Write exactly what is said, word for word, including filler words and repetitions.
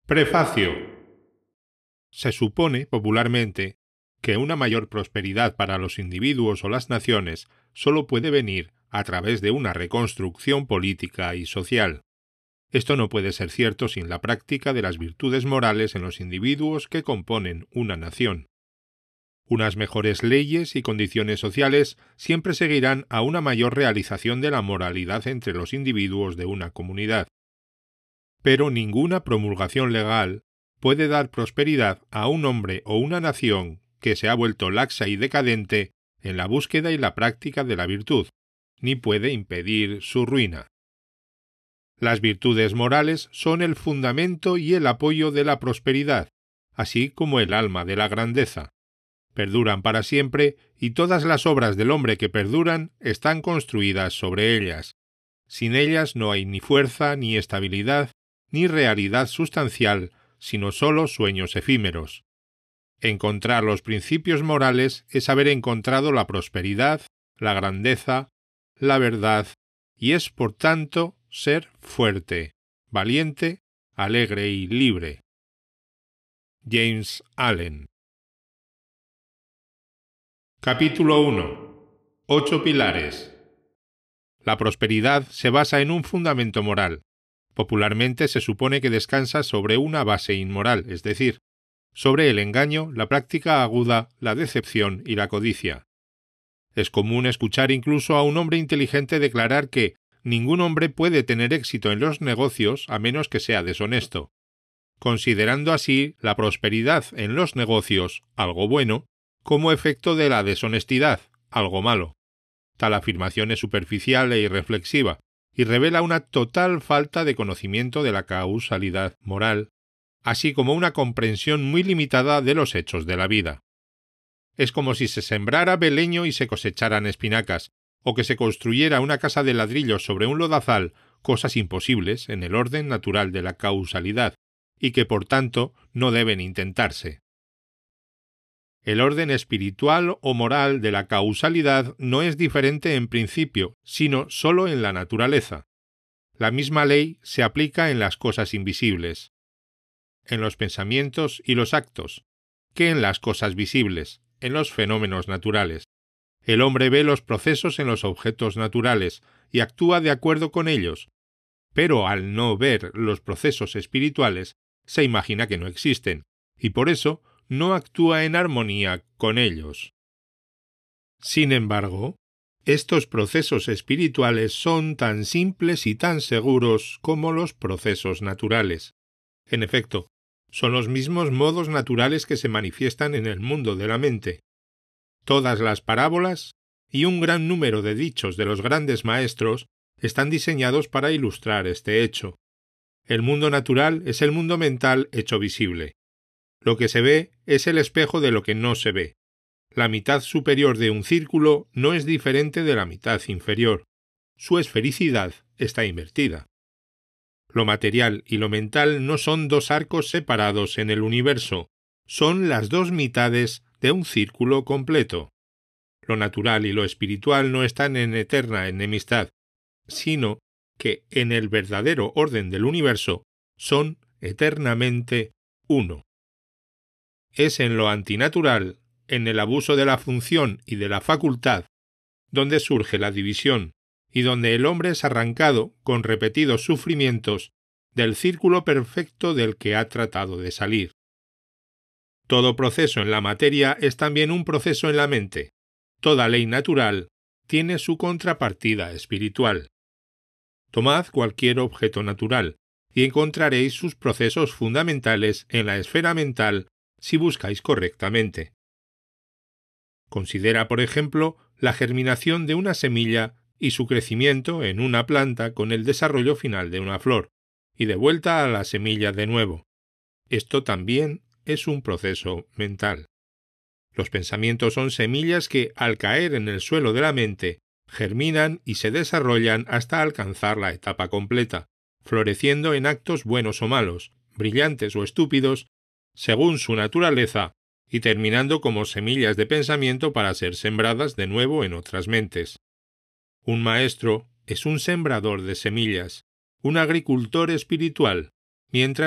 Prefacio. Se supone, popularmente, que una mayor prosperidad para los individuos o las naciones solo puede venir a través de una reconstrucción política y social. Esto no puede ser cierto sin la práctica de las virtudes morales en los individuos que componen una nación. Unas mejores leyes y condiciones sociales siempre seguirán a una mayor realización de la moralidad entre los individuos de una comunidad. Pero ninguna promulgación legal puede dar prosperidad a un hombre o una nación que se ha vuelto laxa y decadente en la búsqueda y la práctica de la virtud, ni puede impedir su ruina. Las virtudes morales son el fundamento y el apoyo de la prosperidad, así como el alma de la grandeza. Perduran para siempre y todas las obras del hombre que perduran están construidas sobre ellas. Sin ellas no hay ni fuerza, ni estabilidad, ni realidad sustancial, sino solo sueños efímeros. Encontrar los principios morales es haber encontrado la prosperidad, la grandeza, la verdad, y es, por tanto, ser fuerte, valiente, alegre y libre. James Allen. Capítulo uno. Ocho pilares. La prosperidad se basa en un fundamento moral. Popularmente se supone que descansa sobre una base inmoral, es decir, sobre el engaño, la práctica aguda, la decepción y la codicia. Es común escuchar incluso a un hombre inteligente declarar que ningún hombre puede tener éxito en los negocios a menos que sea deshonesto, considerando así la prosperidad en los negocios, algo bueno, como efecto de la deshonestidad, algo malo. Tal afirmación es superficial e irreflexiva, y revela una total falta de conocimiento de la causalidad moral, así como una comprensión muy limitada de los hechos de la vida. Es como si se sembrara beleño y se cosecharan espinacas, o que se construyera una casa de ladrillos sobre un lodazal, cosas imposibles en el orden natural de la causalidad, y que por tanto no deben intentarse. El orden espiritual o moral de la causalidad no es diferente en principio, sino sólo en la naturaleza. La misma ley se aplica en las cosas invisibles, en los pensamientos y los actos, que en las cosas visibles, en los fenómenos naturales. El hombre ve los procesos en los objetos naturales y actúa de acuerdo con ellos, pero al no ver los procesos espirituales, se imagina que no existen, y por eso no actúa en armonía con ellos. Sin embargo, estos procesos espirituales son tan simples y tan seguros como los procesos naturales. En efecto, son los mismos modos naturales que se manifiestan en el mundo de la mente. Todas las parábolas y un gran número de dichos de los grandes maestros están diseñados para ilustrar este hecho. El mundo natural es el mundo mental hecho visible. Lo que se ve es el espejo de lo que no se ve. La mitad superior de un círculo no es diferente de la mitad inferior. Su esfericidad está invertida. Lo material y lo mental no son dos arcos separados en el universo, son las dos mitades de un círculo completo. Lo natural y lo espiritual no están en eterna enemistad, sino que en el verdadero orden del universo son eternamente uno. Es en lo antinatural, en el abuso de la función y de la facultad, donde surge la división y donde el hombre es arrancado, con repetidos sufrimientos, del círculo perfecto del que ha tratado de salir. Todo proceso en la materia es también un proceso en la mente. Toda ley natural tiene su contrapartida espiritual. Tomad cualquier objeto natural, y encontraréis sus procesos fundamentales en la esfera mental si buscáis correctamente. Considera, por ejemplo, la germinación de una semilla y su crecimiento en una planta con el desarrollo final de una flor, y de vuelta a la semilla de nuevo. Esto también es un proceso mental. Los pensamientos son semillas que, al caer en el suelo de la mente, germinan y se desarrollan hasta alcanzar la etapa completa, floreciendo en actos buenos o malos, brillantes o estúpidos, según su naturaleza, y terminando como semillas de pensamiento para ser sembradas de nuevo en otras mentes. Un maestro es un sembrador de semillas, un agricultor espiritual, mientras